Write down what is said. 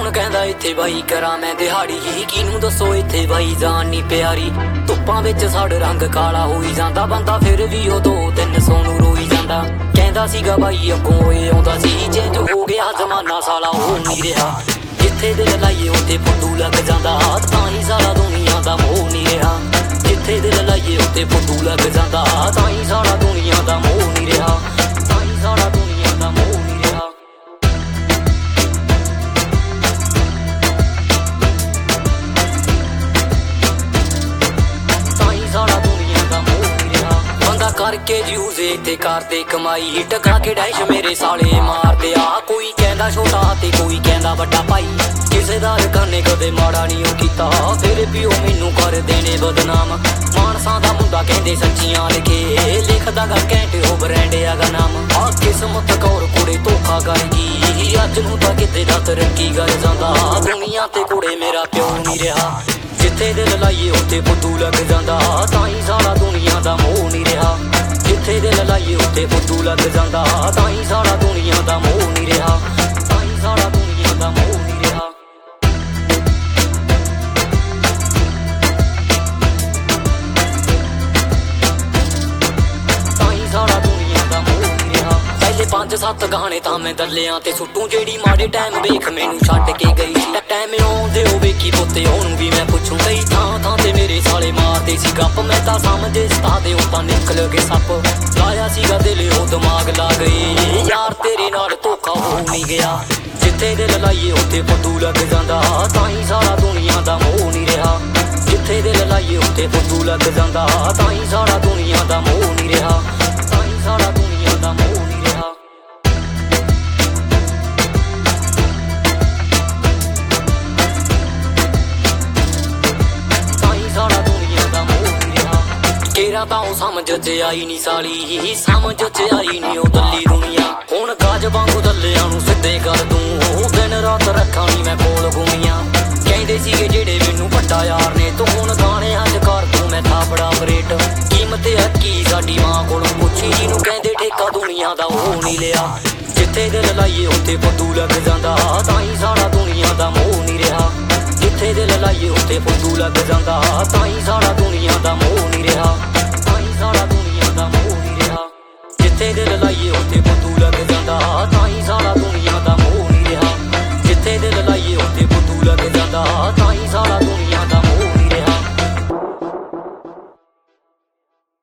कौन कहंदा इत्थे बाई करा मैं दिहाड़ी किनू दसो इत्थे बाई जान नी प्यारी धुप्पां विच साड़ रंग काला होई जांदा बंदा फिर भी ओ 2-300 नूं रोई जांदा कहंदा सीगा बाई अग्गों होए आउंदा सी चेंज हो गया जमाना साला हो नहीं रहा जिथे दिल लाइए उत्थे फुद्दू लग जांदा तां ही सारा दुनिया दा मोह नहीं रहा जिथे दिल लाइए उत्थे फुद्दू लग जांदा तां ही सारा दुनिया दा मोह नहीं रहा तां ही सारा दुनिया दा मोह नहीं रहा करके यूज़ ते करते कमाई टकरा के डैश मेरे साले मार दिया कोई कहंदा छोटा ते कोई कहंदा बड़ा भाई किसे दा करने कदे माड़ा नहीं कीता फिर भी ओ मैनू कर देने बदनाम मानसा दा मुंडा कहंदे सच्चियां लिखे लिखदा गा कैंट ओ ब्रांड आगा नाम आ किस्मत कौर कुड़े धोखा करगी अज नूं तां किते दा तरक्की कर जांदा दुनिया ते कुड़े मेरा प्यो नहीं रहा जिथे दिल लाइए उत्थे फुद्दू लग जांदा तां ही सारा दुनिया दा मोह नहीं रहा जिथे दिल लाइए उत्थे फुद्दू लग जांदा तां ही सारा दुनिया दा मोह नहीं रहा तां ही सारा दुनिया दा मोह नहीं रहा तां ही सारा दुनिया दा मोह नहीं रहा पहले 5-7 गाने तां मैं दल्लियां ते सुट्टू जेड़ी माड़े टाइम वेख मैनू छड्ड के गई टाइम आउंदे ओ वेखी पुत्ते ओनू भी मैं पुछूं कई थां ते मेरे साले मारदे सी गप मैं तां समझे सतादे ओ तां निकल गए सप लाया सीगा दिल ओ दिमाग ला गए यार तेरे नाल धोखा हो नहीं गया जिथे दिल लाइए उत्थे फुद्दू लग जांदा तां ही सारा दुनिया दा मोह नहीं रहा जिथे दिल लाइए उत्थे फुद्दू लग जांदा तां ही सारा दुनिया दा मोह नहीं रहा तां ही सारा दुनिया दा मोह नहीं रहा तेरा तां समझ च आई नी साली समझ च आई नी ओ दल्ली दुनिया हुण गाज वांगू दल्लियां नूं सिद्धे कर दूं दिन रात रखां नी मैं कोल घूमियां कहंदे सीगे जेड़े मैनू वड्डा यार ने तूं हुण गाणियां च कर दूं मैं थापड़ा अपरेट कीमत हक्की साडी मां कोलों पुछी जिनू कहंदे ठेका दुनिया दा ओ नहीं लिया जिथे दिल लाइए उत्थे फुद्दू लग जांदा तां ही सारा दुनिया दा मोह नहीं रहा जिथे दिल लाइए उत्थे फुद्दू लग जांदा तां ही सारा